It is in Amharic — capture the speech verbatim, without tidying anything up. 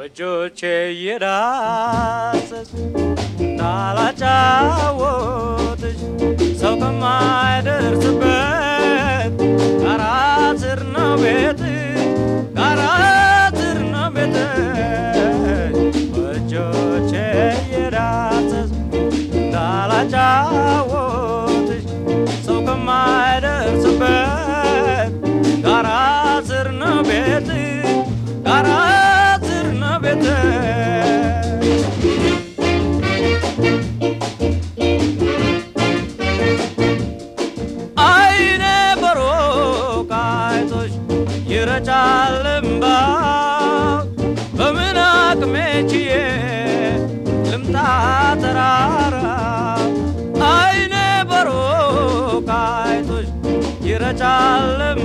በጆቼ የዳሰስ እንዳላጫወትሽ ሰው ከማይደርስበት ጋራ ስር ነው ቤት ጋራ ስር ነው ቤት በጆቼ የዳሰስ እንዳላጫወትሽ ሰው ከማይደርስበት ጋራ ስር ነው ቤት ጋራ ስር ነው ቤት አይኔ በሩቅ አይቶሽ ይረጫል እምባ በምን አቅሜ ችዬ ልምጣ ተራራ አይኔ በሩቅ አይቶሽ ይረጫል